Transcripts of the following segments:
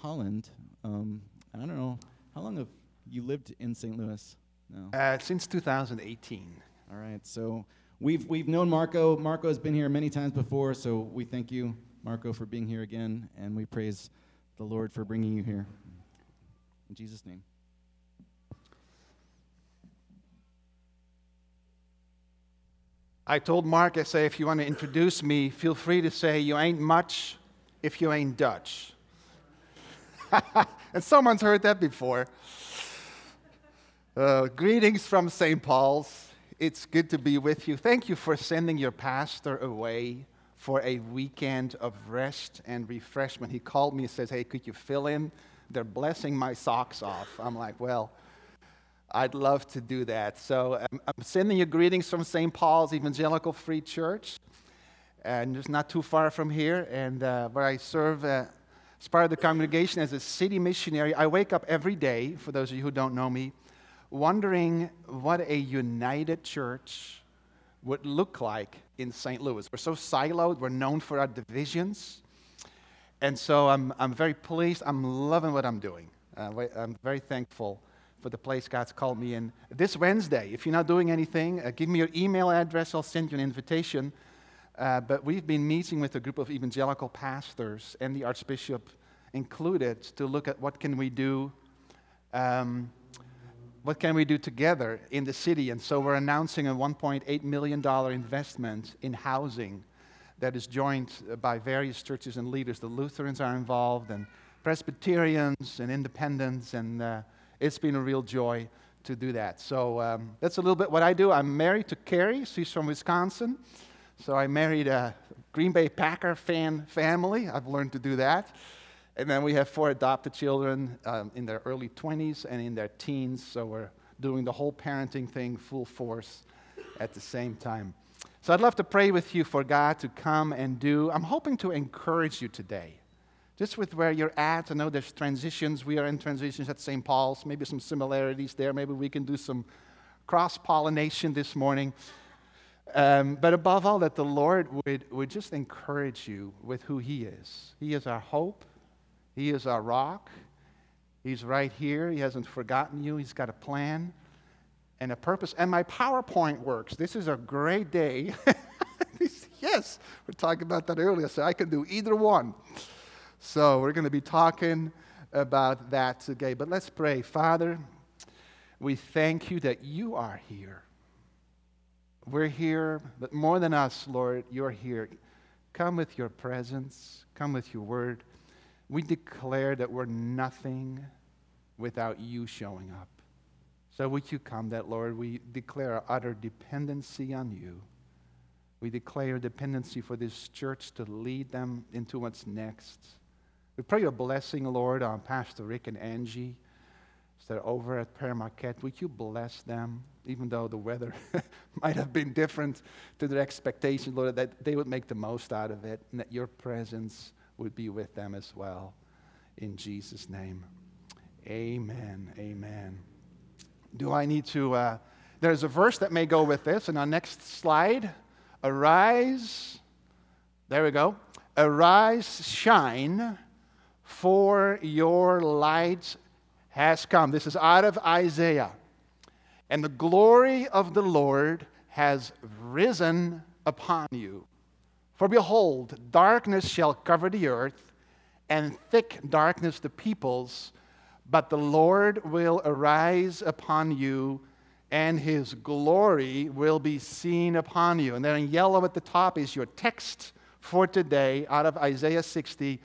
Holland. I don't know, how long have you lived in St. Louis now? Since 2018. All right, so we've known Marco. Marco has been here many times before, so we thank you, Marco, for being here again, and we praise the Lord for bringing you here. In Jesus' name. I told Mark, I say, if you want to introduce me, feel free to say you ain't much if you ain't Dutch. And someone's heard that before. Greetings from St. Paul's. It's good to be with you. Thank you for sending your pastor away for a weekend of rest and refreshment. He called me and says, hey, could you fill in? They're blessing my socks off. I'm like, well, I'd love to do that. So I'm sending you greetings from St. Paul's Evangelical Free Church. And it's not too far from here. And where I serve as part of the congregation as a city missionary. I wake up every day, for those of you who don't know me, wondering what a united church would look like in St. Louis. We're so siloed. We're known for our divisions. And so I'm very pleased. I'm loving what I'm doing. I'm very thankful for the place God's called me in. This Wednesday, if you're not doing anything, give me your email address. I'll send you an invitation. But we've been meeting with a group of evangelical pastors and the Archbishop included to look at what can we do together in the city. And so we're announcing a $1.8 million investment in housing that is joined by various churches and leaders. The Lutherans are involved, and Presbyterians and Independents, and it's been a real joy to do that. So that's a little bit what I do. I'm married to Carrie. She's from Wisconsin. So I married a Green Bay Packer fan family. I've learned to do that. And then we have 4 adopted children in their early 20s and in their teens. So we're doing the whole parenting thing full force at the same time. So I'd love to pray with you for God to come and do. I'm hoping to encourage you today. Just with where you're at, I know there's transitions. We are in transitions at St. Paul's. Maybe some similarities there. Maybe we can do some cross-pollination this morning. But above all, that the Lord would just encourage you with who He is. He is our hope. He is our rock. He's right here. He hasn't forgotten you. He's got a plan and a purpose. And my PowerPoint works. This is a great day. Yes, we were talking about that earlier, so I can do either one. So we're going to be talking about that today. But let's pray. Father, we thank you that you are here. We're here, but more than us, Lord, you're here. Come with your presence. Come with your word. We declare that we're nothing without you showing up. So would you come that, Lord, we declare our utter dependency on you. We declare dependency for this church to lead them into what's next. We pray your blessing, Lord, on Pastor Rick and Angie. They're over at Père Marquette. Would you bless them, even though the weather might have been different to their expectations, Lord, that they would make the most out of it, and that your presence would be with them as well. In Jesus' name, amen, amen. Do I need to, there's a verse that may go with this, in our next slide. Arise, there we go. Arise, shine, for your light has come. This is out of Isaiah. And the glory of the Lord has risen upon you. For behold, darkness shall cover the earth, and thick darkness the peoples, but the Lord will arise upon you, and his glory will be seen upon you. And then in yellow at the top is your text for today out of Isaiah 60.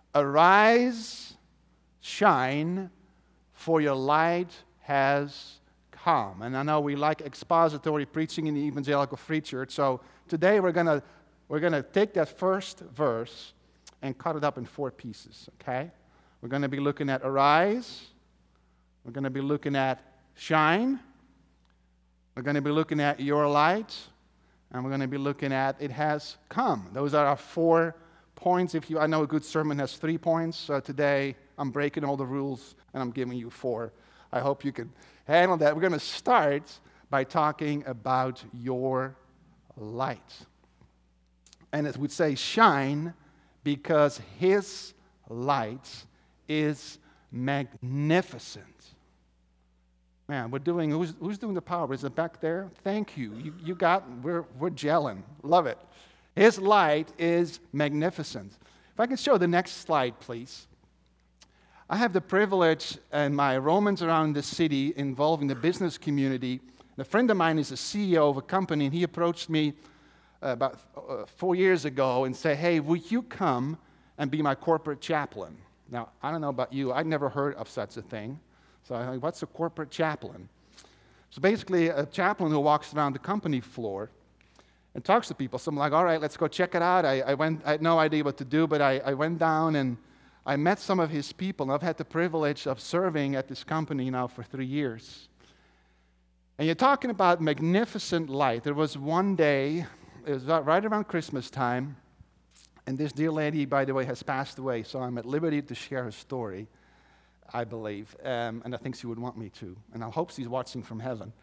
Arise, shine, for your light has come. And I know we like expository preaching in the Evangelical Free Church, so today we're going to take that first verse and cut it up in 4 pieces, okay? We're going to be looking at arise. We're going to be looking at shine. We're going to be looking at your light. And we're going to be looking at it has come. Those are our 4 points. I know a good sermon has 3 points. So today I'm breaking all the rules and I'm giving you 4. I hope you can handle that. We're going to start by talking about your light. And as we'd say, shine, because his light is magnificent. Man, who's doing the power? Is it back there? Thank you. You got, we're gelling. Love it. His light is magnificent. If I can show the next slide, please. I have the privilege in my Romans around the city involving the business community. A friend of mine is a CEO of a company, and he approached me about 4 years ago and said, hey, would you come and be my corporate chaplain? Now, I don't know about you. I'd never heard of such a thing. So I'm like, what's a corporate chaplain? So basically, a chaplain who walks around the company floor and talks to people. So I'm like, all right, let's go check it out. I had no idea what to do, but I went down and I met some of his people. And I've had the privilege of serving at this company now for 3 years. And you're talking about magnificent light. There was one day, it was right around Christmas time, and this dear lady, by the way, has passed away, so I'm at liberty to share her story, I believe, and I think she would want me to, and I hope she's watching from heaven.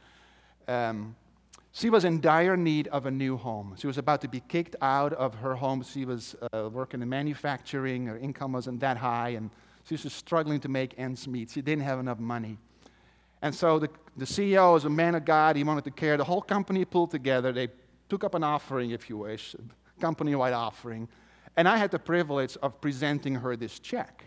She was in dire need of a new home. She was about to be kicked out of her home. She was working in manufacturing. Her income wasn't that high, and she was just struggling to make ends meet. She didn't have enough money. And so the CEO is a man of God. He wanted to care. The whole company pulled together. They took up an offering, if you wish, a company-wide offering. And I had the privilege of presenting her this check.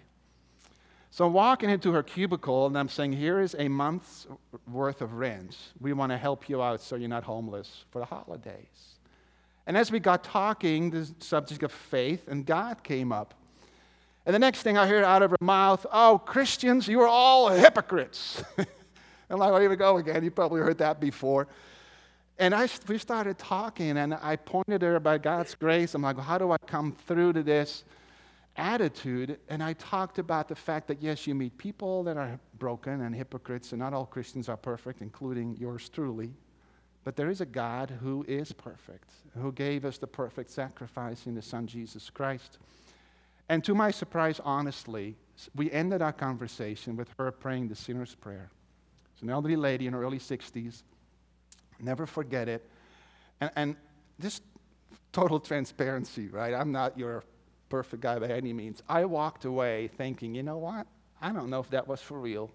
So I'm walking into her cubicle, and I'm saying, here is a month's worth of rent. We want to help you out so you're not homeless for the holidays. And as we got talking, the subject of faith and God came up. And the next thing I heard out of her mouth, oh, Christians, you are all hypocrites. I'm like, well, here we go again. You probably heard that before. And we started talking, and I pointed her by God's grace. I'm like, well, how do I come through to this attitude? And I talked about the fact that, yes, you meet people that are broken and hypocrites, and not all Christians are perfect, including yours truly. But there is a God who is perfect, who gave us the perfect sacrifice in the Son, Jesus Christ. And to my surprise, honestly, we ended our conversation with her praying the sinner's prayer. She's an elderly lady in her early 60s. Never forget it. And just total transparency, right? I'm not your perfect guy by any means. I walked away thinking, you know what? I don't know if that was for real.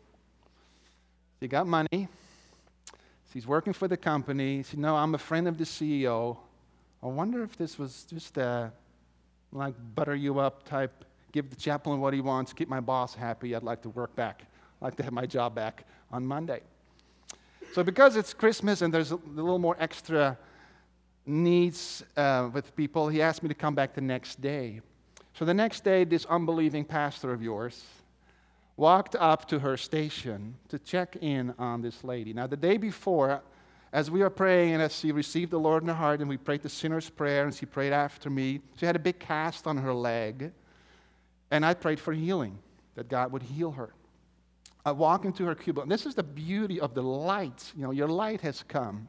She got money. She's working for the company. She said, no, I'm a friend of the CEO. I wonder if this was just like butter you up type, give the chaplain what he wants, keep my boss happy. I'd like to work back. I'd like to have my job back on Monday. So because it's Christmas and there's a little more extra needs with people, he asked me to come back the next day. So the next day, this unbelieving pastor of yours walked up to her station to check in on this lady. Now, the day before, as we were praying and as she received the Lord in her heart, and we prayed the sinner's prayer, and she prayed after me, she had a big cast on her leg, and I prayed for healing, that God would heal her. I walk into her cubicle, and this is the beauty of the light. You know, your light has come.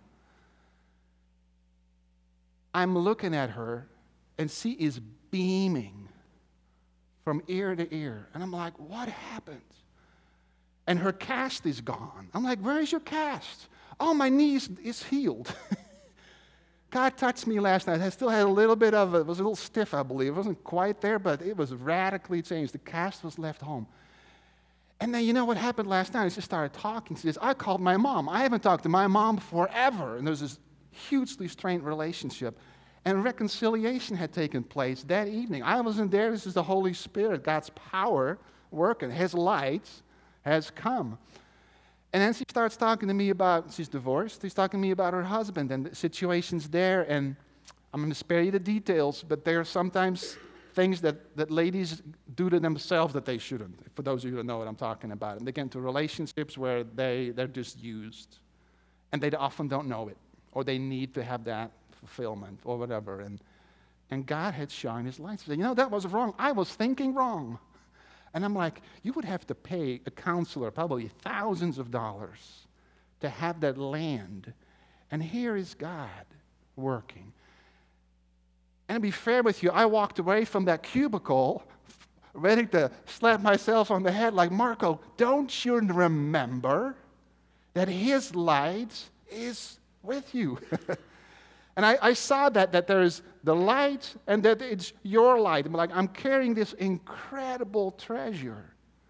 I'm looking at her, and she is beaming from ear to ear. And I'm like, what happened? And her cast is gone. I'm like, where is your cast? Oh, my knee is healed. God touched me last night. I still had a little bit of it. It was a little stiff, I believe. It wasn't quite there, but it was radically changed. The cast was left home. And then you know what happened last night? She started talking. She says, I called my mom. I haven't talked to my mom forever. And there's this hugely strained relationship. And reconciliation had taken place that evening. I wasn't there. This is the Holy Spirit, God's power working. His light has come. And then she starts talking to me about, she's divorced. She's talking to me about her husband and the situations there. And I'm going to spare you the details, but there are sometimes things that ladies do to themselves that they shouldn't, for those of you who know what I'm talking about. And they get into relationships where they're just used. And they often don't know it, or they need to have that fulfillment or whatever. And God had shined his light. He said, you know, that was wrong. I was thinking wrong. And I'm like, you would have to pay a counselor probably thousands of dollars to have that land. And here is God working. And to be fair with you, I walked away from that cubicle ready to slap myself on the head like, Marco, don't you remember that his light is with you? And I saw that there's the light and that it's your light. I'm like, I'm carrying this incredible treasure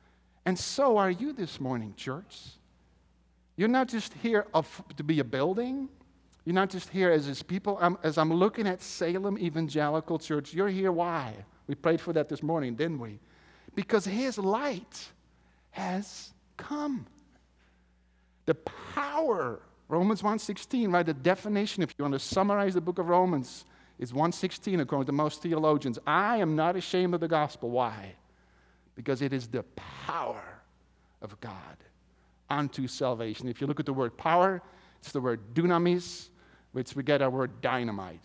And so are you this morning, church. You're not just here to be a building. You're not just here as his people. As I'm looking at Salem Evangelical Church, you're here why? We prayed for that this morning, didn't we? Because his light has come. The power, Romans 1:16, right? The definition, if you want to summarize the book of Romans, is 1:16 according to most theologians. I am not ashamed of the gospel. Why? Because it is the power of God unto salvation. If you look at the word power, it's the word dunamis, which we get our word dynamite.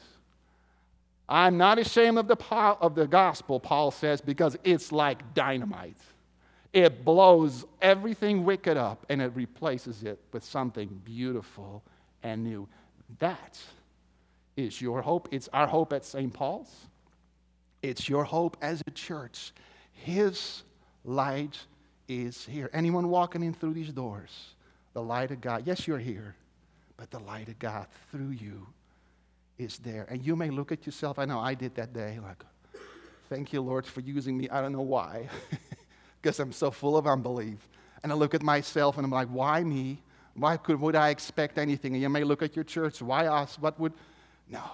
I'm not ashamed of the gospel, Paul says, because it's like dynamite. It blows everything wicked up and it replaces it with something beautiful and new. That is your hope. It's our hope at St. Paul's. It's your hope as a church. His light is here. Anyone walking in through these doors, the light of God, yes, you're here, but the light of God through you is there. And you may look at yourself, I know I did that day, like, thank you, Lord, for using me. I don't know why, because I'm so full of unbelief. And I look at myself and I'm like, why me? Why would I expect anything? And you may look at your church, why us? What would? No.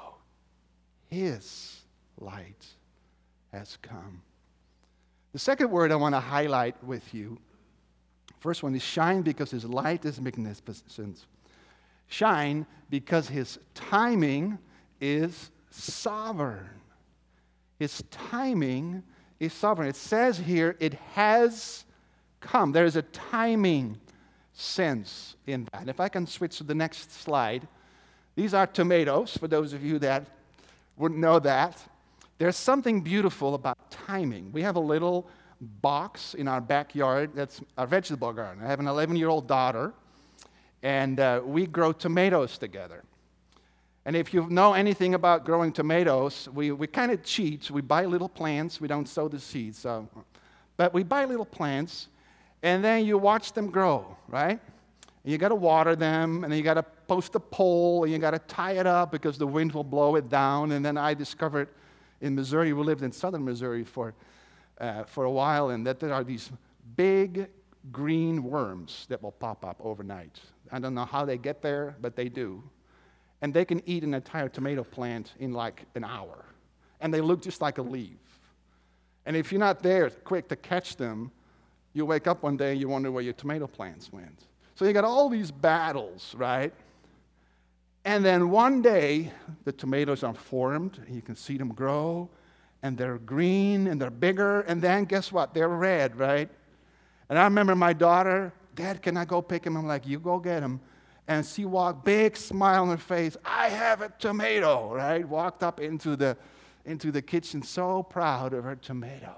His light has come. The second word I want to highlight with you, first one is shine because his light is magnificent. Shine because his timing is sovereign. His timing is sovereign. It says here, it has come. There is a timing sense in that. If I can switch to the next slide. These are tomatoes, for those of you that wouldn't know that. There's something beautiful about timing. We have a little box in our backyard that's our vegetable garden. I have an 11-year-old daughter, and we grow tomatoes together. And if you know anything about growing tomatoes, we kind of cheat. We buy little plants. We don't sow the seeds. But we buy little plants, and then you watch them grow, right? And you got to water them, and then you got to post a pole, and you got to tie it up because the wind will blow it down. And then I discovered in Missouri, we lived in southern Missouri for a while, and that there are these big green worms that will pop up overnight. I don't know how they get there, but they do. And they can eat an entire tomato plant in like an hour. And they look just like a leaf. And if you're not there quick to catch them, you wake up one day and you wonder where your tomato plants went. So you got all these battles, right? And then one day, the tomatoes are formed, and you can see them grow, and they're green, and they're bigger, and then guess what? They're red, right? And I remember my daughter, Dad, can I go pick him? I'm like, you go get him. And she walked, big smile on her face, I have a tomato, right? Walked up into the kitchen, so proud of her tomato.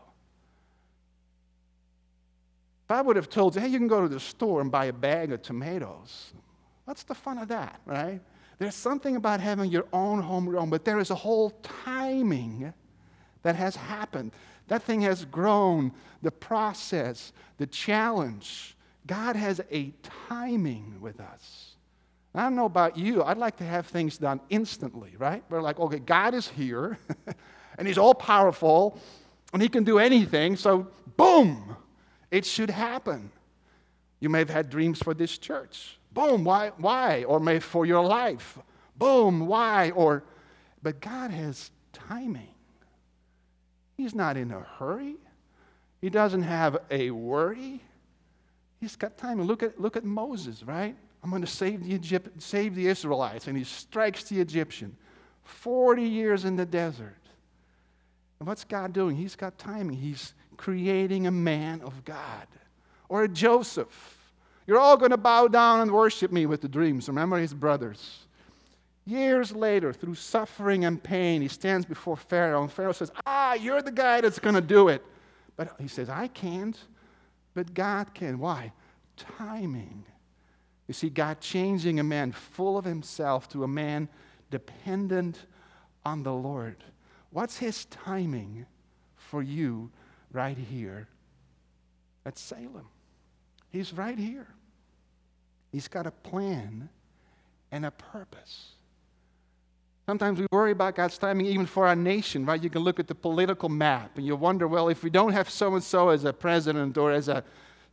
If I would have told you, hey, you can go to the store and buy a bag of tomatoes, what's the fun of that, right? There's something about having your own homegrown, but there is a whole timing that has happened. That thing has grown, the process, the challenge. God has a timing with us. I don't know about you. I'd like to have things done instantly, right? We're like, okay, God is here, and he's all powerful, and he can do anything, so boom, it should happen. You may have had dreams for this church. Boom, why? Or maybe for your life. Boom, why? But God has timing. He's not in a hurry. He doesn't have a worry. He's got timing. Look at Moses, right? I'm going to save the Israelites, and he strikes the Egyptian. 40 years in the desert. And what's God doing? He's got timing. He's creating a man of God. Or a Joseph. You're all going to bow down and worship me with the dreams. Remember his brothers. Years later, through suffering and pain, he stands before Pharaoh, and Pharaoh says, you're the guy that's going to do it. But he says, I can't, but God can. Why? Timing. You see, God changing a man full of himself to a man dependent on the Lord. What's his timing for you right here at Salem? He's right here. He's got a plan and a purpose. Sometimes we worry about God's timing even for our nation, right? You can look at the political map and you wonder, well, if we don't have so-and-so as a president or as a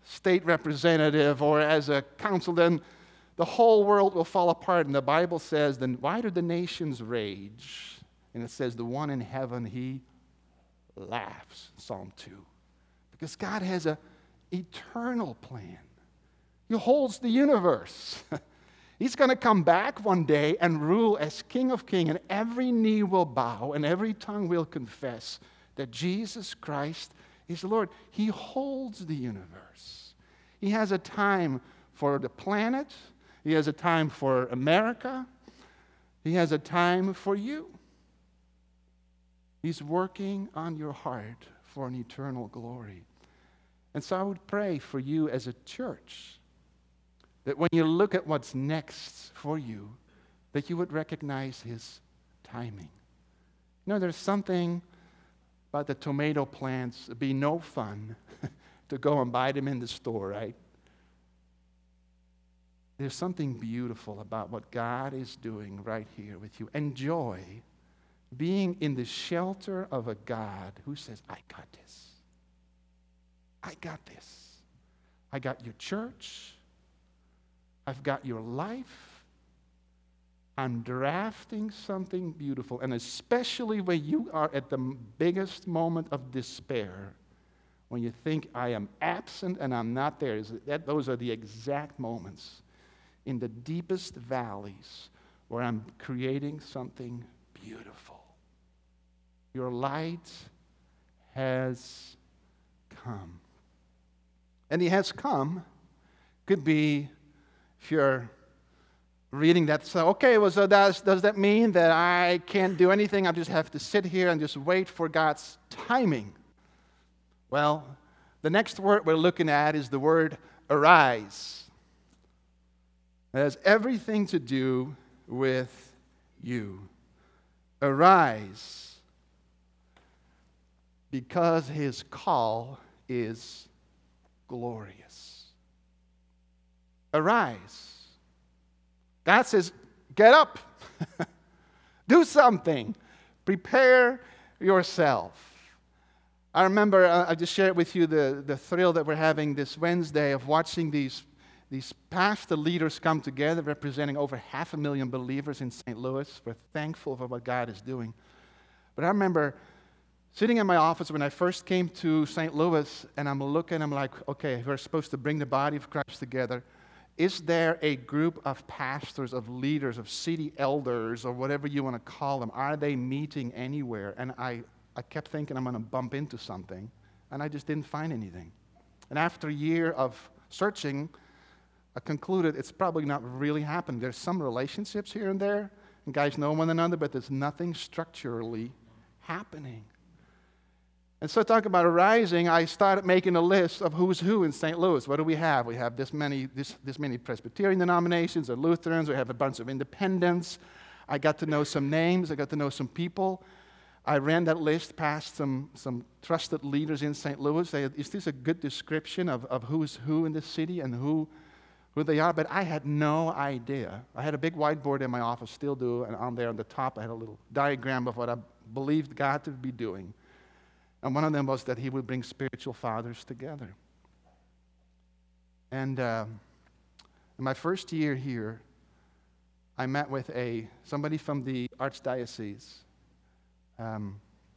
state representative or as a council, then the whole world will fall apart. And the Bible says, then why do the nations rage? And it says, the one in heaven, he laughs, Psalm 2. Because God has an eternal plan. He holds the universe. He's going to come back one day and rule as King of Kings, and every knee will bow and every tongue will confess that Jesus Christ is Lord. He holds the universe. He has a time for the planet. He has a time for America. He has a time for you. He's working on your heart for an eternal glory. And so I would pray for you as a church that when you look at what's next for you, that you would recognize His timing. You know, there's something about the tomato plants. It'd be no fun to go and buy them in the store, right? There's something beautiful about what God is doing right here with you. Enjoy being in the shelter of a God who says, I got this. I got this. I got your church. I've got your life. I'm drafting something beautiful. And especially when you are at the biggest moment of despair, when you think I am absent and I'm not there, those are the exact moments in the deepest valleys where I'm creating something beautiful. Your light has come. And He has come could be, if you're reading that, so okay, well, so does that mean that I can't do anything? I just have to sit here and just wait for God's timing? Well, the next word we're looking at is the word arise. It has everything to do with you. Arise, because His call is glorious. Arise. God says, get up. Do something. Prepare yourself. I remember, I just shared with you the thrill that we're having this Wednesday of watching these pastor leaders come together representing over 500,000 believers in St. Louis. We're thankful for what God is doing. But I remember sitting in my office when I first came to St. Louis, and I'm like, okay, we're supposed to bring the body of Christ together. Is there a group of pastors, of leaders, of city elders, or whatever you want to call them? Are they meeting anywhere? And I kept thinking I'm going to bump into something, and I just didn't find anything. And after a year of searching, I concluded it's probably not really happening. There's some relationships here and there, and guys know one another, but there's nothing structurally happening. And so talking about arising, I started making a list of who's who in St. Louis. What do we have? We have this many Presbyterian denominations or Lutherans. We have a bunch of independents. I got to know some names. I got to know some people. I ran that list past some trusted leaders in St. Louis. They said, is this a good description of who's who in the city and who they are? But I had no idea. I had a big whiteboard in my office, still do, and on there on the top I had a little diagram of what I believed God to be doing. And one of them was that He would bring spiritual fathers together. And in my first year here, I met with somebody from the Archdiocese. And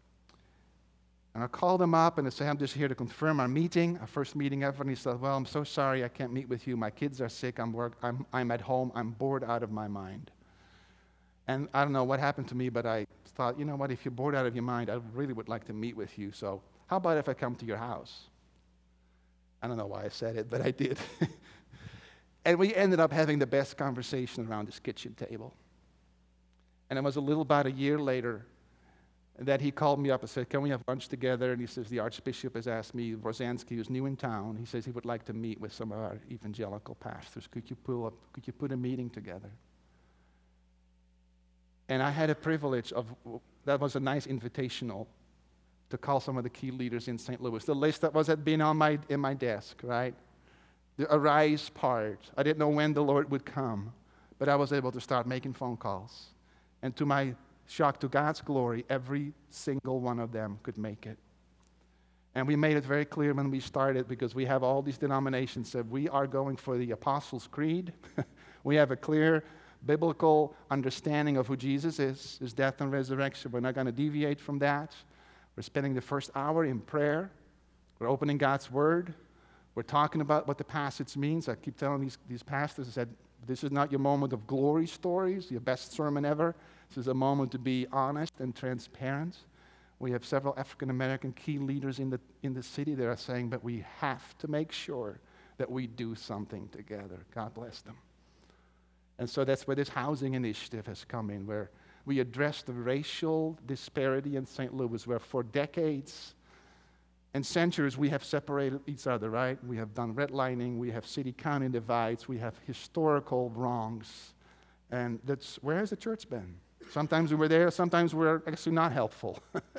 I called him up and I said, I'm just here to confirm our meeting, our first meeting ever. And he said, well, I'm so sorry I can't meet with you. My kids are sick. I'm at home. I'm bored out of my mind. And I don't know what happened to me, but I thought, you know what, if you're bored out of your mind, I really would like to meet with you. So how about if I come to your house? I don't know why I said it, but I did. And we ended up having the best conversation around this kitchen table. And it was about a year later that he called me up and said, can we have lunch together? And he says, the Archbishop has asked me, Rosansky, who's new in town, he says he would like to meet with some of our evangelical pastors. Could you put a meeting together? And I had a privilege that was a nice invitational to call some of the key leaders in St. Louis. The list that had been in my desk, right? The arise part. I didn't know when the Lord would come, but I was able to start making phone calls. And to my shock, to God's glory, every single one of them could make it. And we made it very clear when we started, because we have all these denominations that we are going for the Apostles' Creed. We have a clear biblical understanding of who Jesus is, his death and resurrection. We're not going to deviate from that. We're spending the first hour in prayer. We're opening God's Word. We're talking about what the passage means. I keep telling these pastors, I said, this is not your moment of glory stories, your best sermon ever. This is a moment to be honest and transparent. We have several African-American key leaders in the city that are saying, but we have to make sure that we do something together. God bless them. And so that's where this housing initiative has come in, where we address the racial disparity in St. Louis, where for decades and centuries we have separated each other, right? We have done redlining, we have city-county divides, we have historical wrongs. And that's, where has the church been? Sometimes we were there, sometimes we're actually not helpful.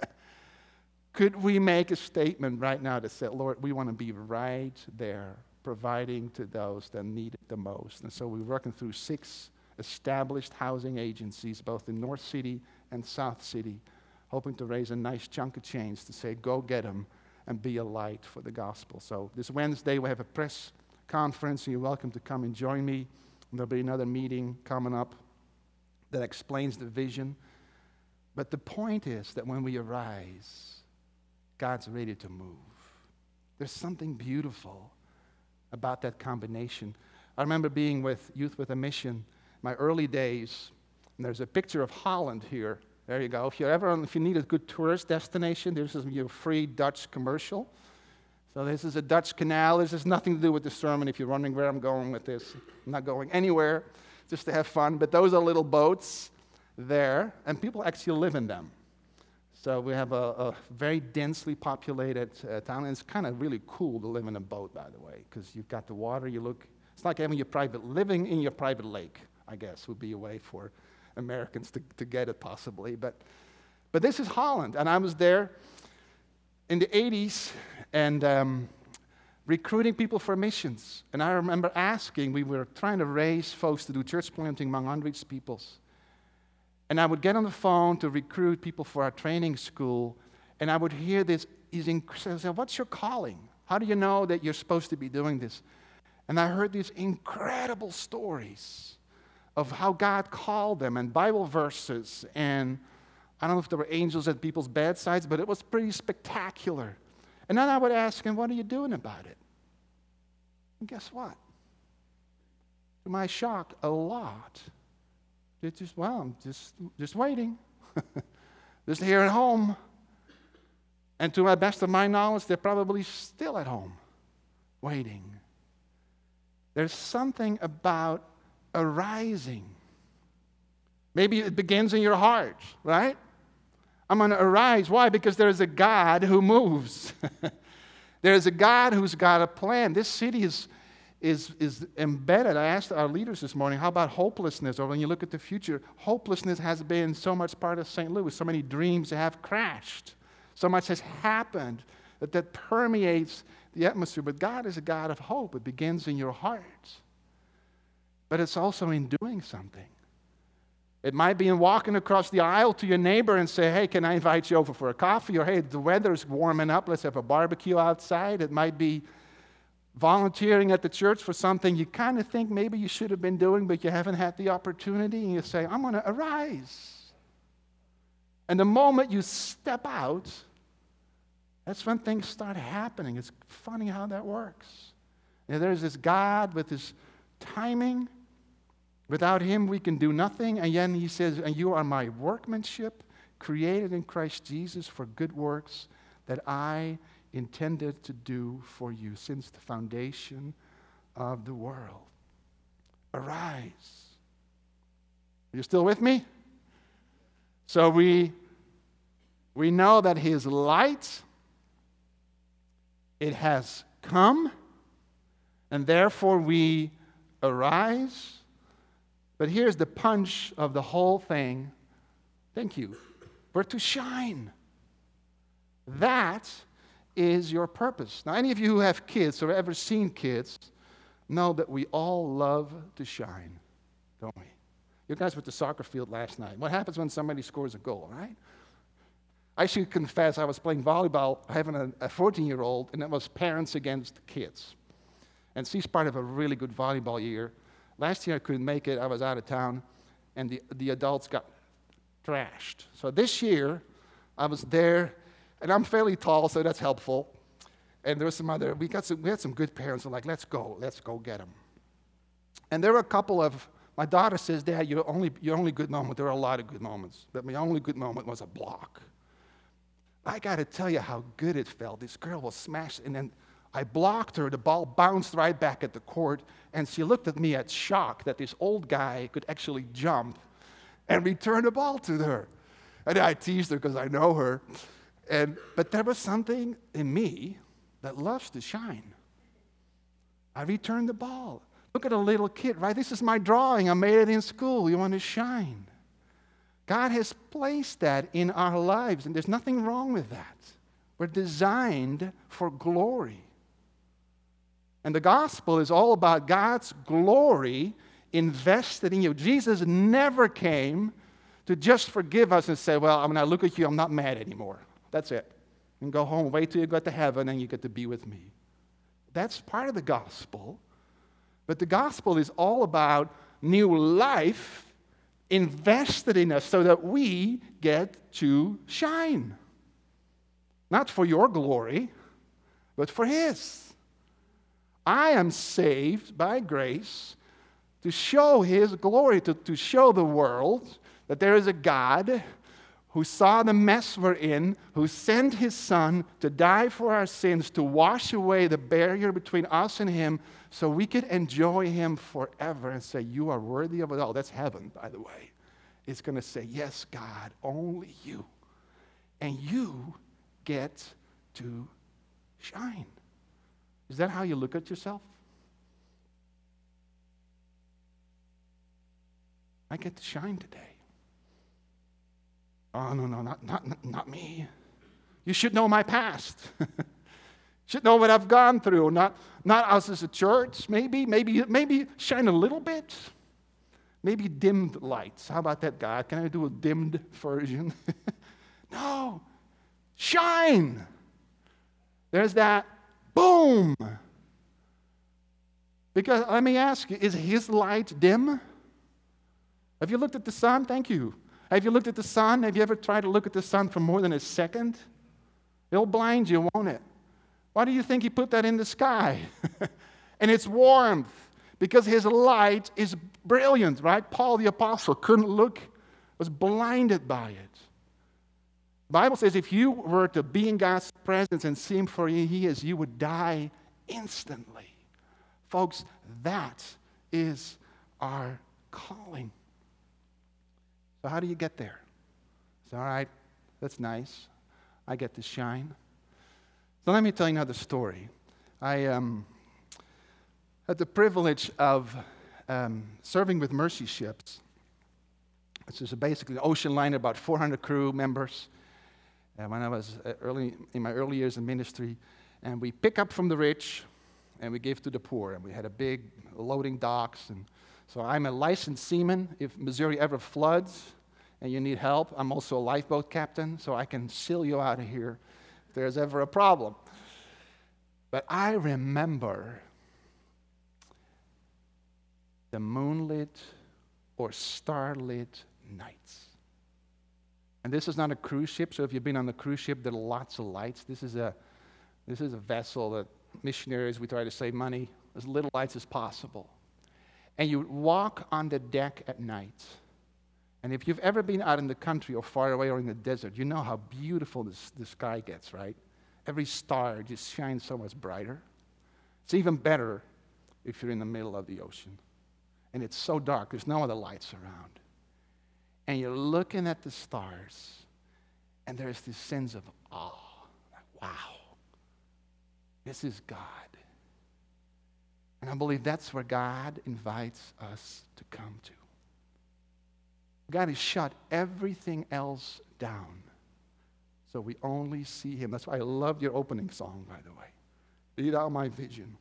Could we make a statement right now that said, Lord, we want to be right there, providing to those that need it the most? And so we're working through 6 established housing agencies, both in North City and South City, hoping to raise a nice chunk of change to say, go get them and be a light for the gospel. So this Wednesday we have a press conference, and you're welcome to come and join me. And there'll be another meeting coming up that explains the vision. But the point is that when we arise, God's ready to move. There's something beautiful about that combination. I remember being with Youth with a Mission, my early days, and there's a picture of Holland here. There you go. If you need a good tourist destination, this is your free Dutch commercial. So this is a Dutch canal. This has nothing to do with the sermon, if you're wondering where I'm going with this. I'm not going anywhere, just to have fun. But those are little boats there, and people actually live in them. So we have a very densely populated town, and it's kind of really cool to live in a boat, by the way, because you've got the water. It's like having living in your private lake, I guess, would be a way for Americans to get it possibly. But this is Holland, and I was there in the 80s and recruiting people for missions. And I remember we were trying to raise folks to do church planting among unreached peoples. And I would get on the phone to recruit people for our training school, and I would hear this, what's your calling? How do you know that you're supposed to be doing this? And I heard these incredible stories of how God called them, and Bible verses, and I don't know if there were angels at people's bedsides, but it was pretty spectacular. And then I would ask him, what are you doing about it? And guess what? To my shock, a lot. I'm just waiting. Just here at home. And to my best of my knowledge, they're probably still at home, waiting. There's something about arising. Maybe it begins in your heart, right? I'm going to arise. Why? Because there's a God who moves. There's a God who's got a plan. This city is embedded. I asked our leaders this morning, how about hopelessness? Or when you look at the future, hopelessness has been so much part of St. Louis. So many dreams have crashed. So much has happened that permeates the atmosphere. But God is a God of hope. It begins in your heart. But it's also in doing something. It might be in walking across the aisle to your neighbor and say, hey, can I invite you over for a coffee? Or, hey, the weather's warming up. Let's have a barbecue outside. It might be volunteering at the church for something you kind of think maybe you should have been doing, but you haven't had the opportunity. And you say, I'm going to arise. And the moment you step out, that's when things start happening. It's funny how that works. There's this God with his timing. Without him, we can do nothing. And then he says, and you are my workmanship, created in Christ Jesus for good works that I intended to do for you since the foundation of the world. Arise. Are you still with me? So we know that his light, it has come, and therefore we arise. But here's the punch of the whole thing. Thank you. We're to shine. That is your purpose. Now, any of you who have kids or ever seen kids know that we all love to shine, don't we? You guys were at the soccer field last night. What happens when somebody scores a goal, right? I should confess, I was playing volleyball, having a 14-year-old, and it was parents against kids. And she's part of a really good volleyball year. Last year I couldn't make it. I was out of town, and the adults got trashed. So this year I was there, and I'm fairly tall, so that's helpful. And there was some other, we had some good parents who were like, let's go get them. And there were a couple of, my daughter says, Dad, your only good moment, there were a lot of good moments, but my only good moment was a block. I got to tell you how good it felt. This girl was smashed, and then I blocked her. The ball bounced right back at the court, and she looked at me at shock that this old guy could actually jump and return the ball to her. And I teased her because I know her. But there was something in me that loves to shine. I returned the ball. Look at a little kid, right? This is my drawing. I made it in school. You want to shine. God has placed that in our lives, and there's nothing wrong with that. We're designed for glory. And the gospel is all about God's glory invested in you. Jesus never came to just forgive us and say, well, when I look at you, I'm not mad anymore. That's it. And go home, wait till you get to heaven, and you get to be with me. That's part of the gospel. But the gospel is all about new life invested in us so that we get to shine. Not for your glory, but for His. I am saved by grace to show His glory, to show the world that there is a God who saw the mess we're in, who sent His Son to die for our sins, to wash away the barrier between us and Him so we could enjoy Him forever and say, you are worthy of it all. That's heaven, by the way. It's going to say, yes, God, only you. And you get to shine. Is that how you look at yourself? I get to shine today. Oh, no, not me. You should know my past. Should know what I've gone through. Not us as a church. Maybe shine a little bit. Maybe dimmed lights. How about that, God? Can I do a dimmed version? No. Shine. There's that boom. Because let me ask you, is His light dim? Have you looked at the sun? Thank you. Have you looked at the sun? Have you ever tried to look at the sun for more than a second? It'll blind you, won't it? Why do you think He put that in the sky? And it's warmth, because His light is brilliant, right? Paul the Apostle couldn't look, was blinded by it. The Bible says if you were to be in God's presence and see Him for who He is, you would die instantly. Folks, that is our calling. So how do you get there? It's all right, that's nice. I get to shine. So let me tell you another story. I had the privilege of serving with Mercy Ships, which is basically an ocean liner, about 400 crew members. When I was in my early years in ministry, and we pick up from the rich, and we give to the poor. And we had a big loading docks, and so I'm a licensed seaman. If Missouri ever floods and you need help, I'm also a lifeboat captain, so I can sail you out of here if there's ever a problem. But I remember the moonlit or starlit nights. And this is not a cruise ship, so if you've been on a cruise ship, there are lots of lights. This is a vessel that missionaries, we try to save money, as little lights as possible. And you walk on the deck at night. And if you've ever been out in the country or far away or in the desert, you know how beautiful the sky gets, right? Every star just shines so much brighter. It's even better if you're in the middle of the ocean. And it's so dark, there's no other lights around. And you're looking at the stars, and there's this sense of awe. Like, wow, this is God. And I believe that's where God invites us to come to. God has shut everything else down, so we only see Him. That's why I loved your opening song, by the way. Be thou my vision.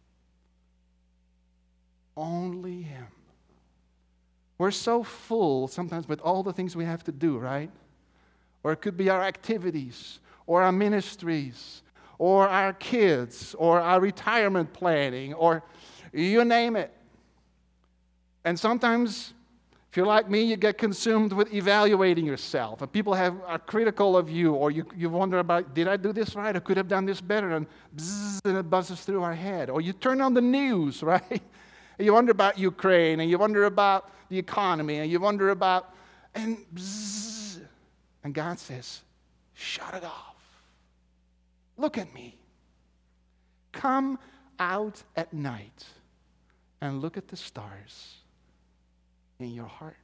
Only Him. We're so full sometimes with all the things we have to do, right? or it could be our activities, or our ministries, or our kids, or our retirement planning, or you name it. And sometimes, if you're like me, you get consumed with evaluating yourself. And people are critical of you, or you wonder about, did I do this right? I could have done this better. And bzzz, and it buzzes through our head. Or you turn on the news, right? And you wonder about Ukraine, and you wonder about the economy, and you wonder about, and bzzz. And God says, shut it off. Look at me. Come out at night and look at the stars in your heart.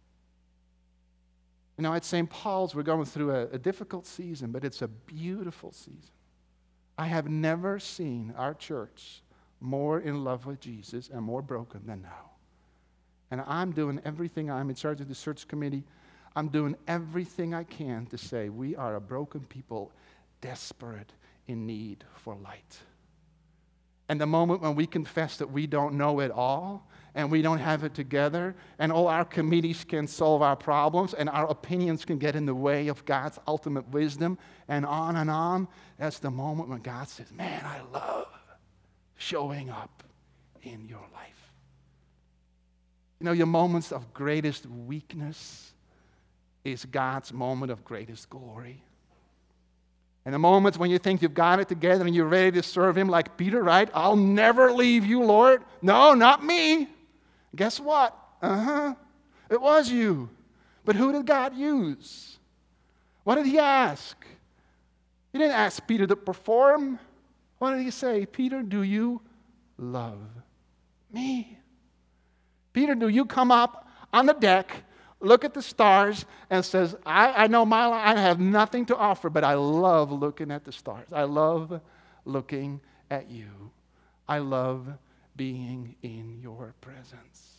You know, at St. Paul's, we're going through a difficult season, but it's a beautiful season. I have never seen our church more in love with Jesus and more broken than now. And I'm doing everything. I'm in charge of the search committee. I'm doing everything I can to say we are a broken people, desperate in need for light. And the moment when we confess that we don't know it all, and we don't have it together, and all our committees can solve our problems, and our opinions can get in the way of God's ultimate wisdom, and on, that's the moment when God says, man, I love showing up in your life. You know, your moments of greatest weakness is God's moment of greatest glory. And the moments when you think you've got it together and you're ready to serve Him like Peter, right? I'll never leave you, Lord. No, not me. Guess what? It was you. But who did God use? What did He ask? He didn't ask Peter to perform. What did He say? Peter, do you love me? Peter, do you come up on the deck, look at the stars, and says, I know my life, I have nothing to offer, but I love looking at the stars. I love looking at you. I love being in your presence.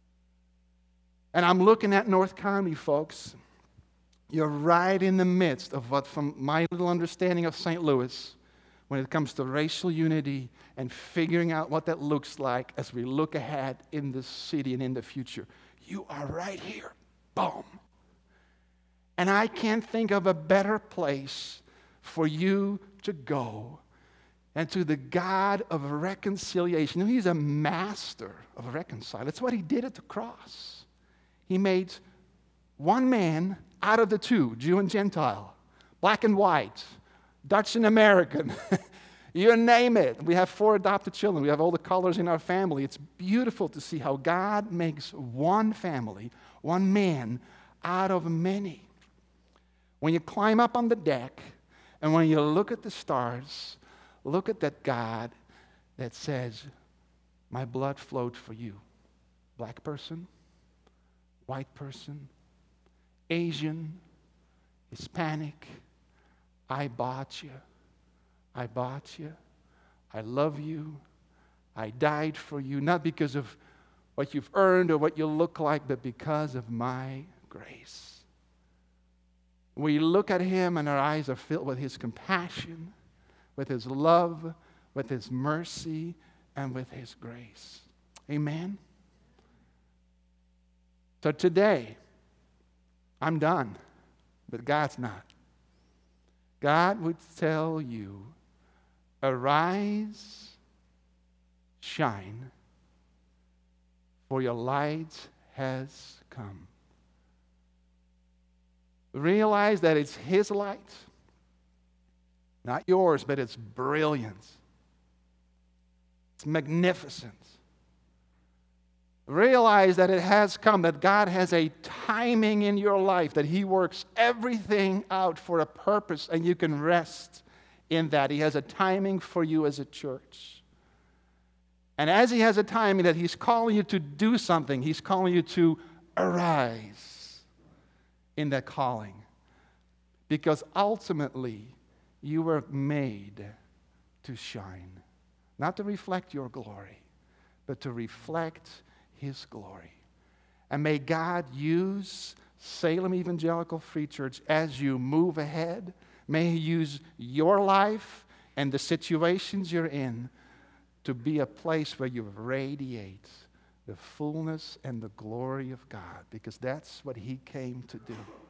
And I'm looking at North County, folks. You're right in the midst of what, from my little understanding of St. Louis, when it comes to racial unity and figuring out what that looks like as we look ahead in the city and in the future. You are right here. Boom. And I can't think of a better place for you to go and to the God of reconciliation. You know, He's a master of reconciling. That's what He did at the cross. He made one man out of the two, Jew and Gentile, black and white, Dutch and American. You name it. We have 4 adopted children. We have all the colors in our family. It's beautiful to see how God makes one family, one man, out of many. When you climb up on the deck and when you look at the stars, look at that God that says, my blood flowed for you. Black person, white person, Asian, Hispanic, I bought you. I bought you. I love you. I died for you, not because of what you've earned or what you look like, but because of my grace. We look at Him and our eyes are filled with His compassion, with His love, with His mercy, and with His grace. Amen? So today, I'm done, but God's not. God would tell you, arise, shine, for your light has come. Realize that it's His light, not yours, but it's brilliant. It's magnificent. Realize that it has come, that God has a timing in your life, that He works everything out for a purpose, and you can rest in that. He has a timing for you as a church. And as He has a timing that He's calling you to do something, He's calling you to arise in that calling. Because ultimately, you were made to shine. Not to reflect your glory, but to reflect His glory. And may God use Salem Evangelical Free Church as you move ahead. May He use your life and the situations you're in to be a place where you radiate the fullness and the glory of God, because that's what He came to do,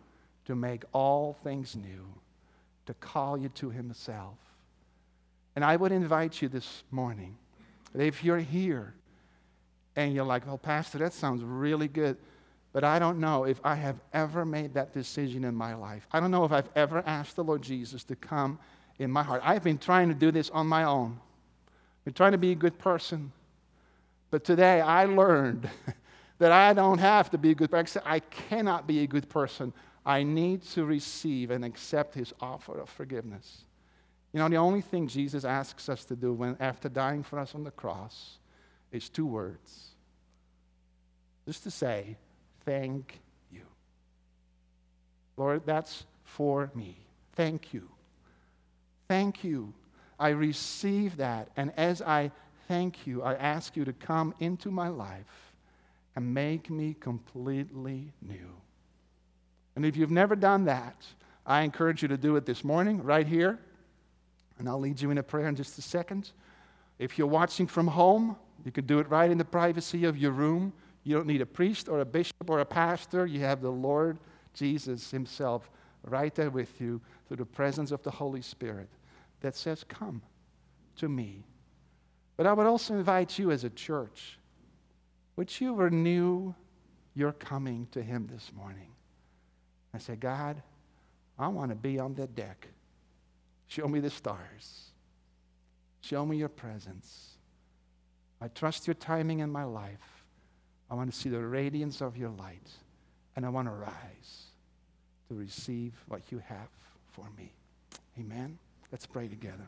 to make all things new, to call you to himself. And I would invite you this morning, that if you're here and you're like, well, Pastor, that sounds really good, but I don't know if I have ever made that decision in my life. I don't know if I've ever asked the Lord Jesus to come in my heart. I've been trying to do this on my own. I've been trying to be a good person. But today I learned that I don't have to be a good person. I cannot be a good person. I need to receive and accept his offer of forgiveness. You know, the only thing Jesus asks us to do after dying for us on the cross is 2 words. Just to say, thank you. Lord, that's for me. Thank you. Thank you. I receive that. And as I thank you, I ask you to come into my life and make me completely new. And if you've never done that, I encourage you to do it this morning, right here. And I'll lead you in a prayer in just a second. If you're watching from home, you can do it right in the privacy of your room. You don't need a priest or a bishop or a pastor. You have the Lord Jesus himself right there with you through the presence of the Holy Spirit that says, come to me. But I would also invite you as a church, would you renew your coming to him this morning? I say, God, I want to be on that deck. Show me the stars. Show me your presence. I trust your timing in my life. I want to see the radiance of your light. And I want to rise to receive what you have for me. Amen? Let's pray together.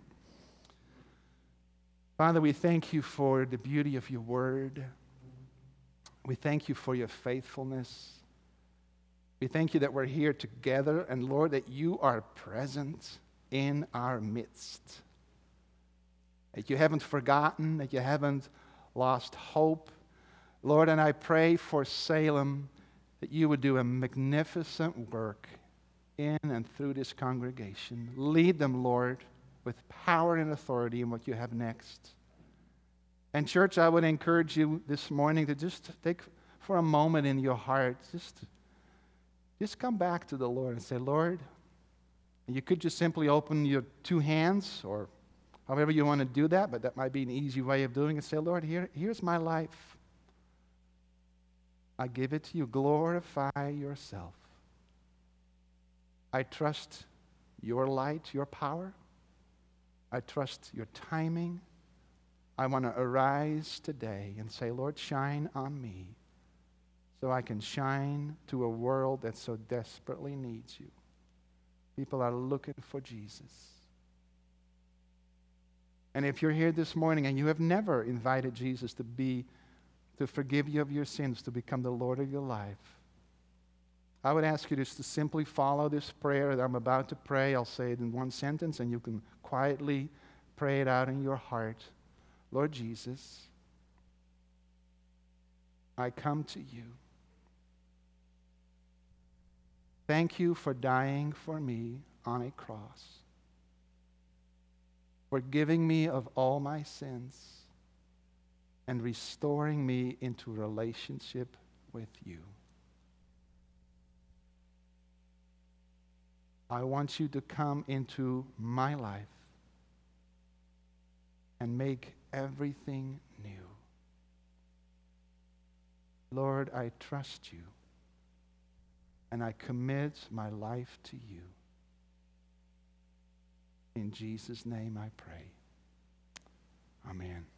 Father, we thank you for the beauty of your word. We thank you for your faithfulness. We thank you that we're here together, and Lord, that you are present in our midst. That you haven't forgotten, that you haven't lost hope. Lord, and I pray for Salem that you would do a magnificent work in and through this congregation. Lead them, Lord, with power and authority in what you have next. And church, I would encourage you this morning to just take for a moment in your heart, just come back to the Lord and say, Lord, you could just simply open your 2 hands or however you want to do that, but that might be an easy way of doing it. Say, Lord, here's my life. I give it to you. Glorify yourself. I trust your light, your power. I trust your timing. I want to arise today and say, Lord, shine on me so I can shine to a world that so desperately needs you. People are looking for Jesus. And if you're here this morning and you have never invited Jesus to forgive you of your sins, to become the Lord of your life, I would ask you just to simply follow this prayer that I'm about to pray. I'll say it in 1 sentence, and you can quietly pray it out in your heart. Lord Jesus, I come to you. Thank you for dying for me on a cross, forgiving me of all my sins, and restoring me into relationship with you. I want you to come into my life and make everything new. Lord, I trust you, and I commit my life to you. In Jesus' name I pray. Amen.